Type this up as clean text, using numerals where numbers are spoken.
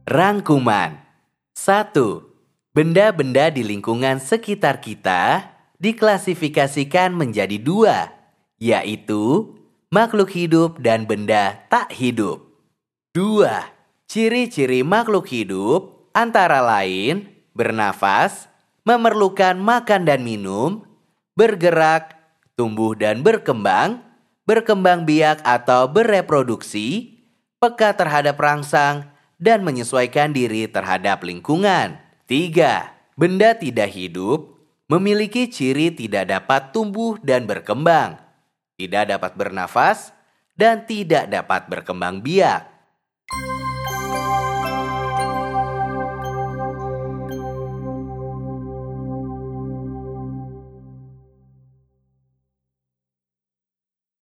Rangkuman 1. Benda-benda di lingkungan sekitar kita diklasifikasikan menjadi dua, yaitu makhluk hidup dan benda tak hidup. 2. Ciri-ciri makhluk hidup antara lain bernafas, memerlukan makan dan minum, bergerak, tumbuh dan berkembang biak atau bereproduksi, peka terhadap rangsang, dan menyesuaikan diri terhadap lingkungan. 3. Benda tidak hidup memiliki ciri tidak dapat tumbuh dan berkembang, tidak dapat bernafas, dan tidak dapat berkembang biak.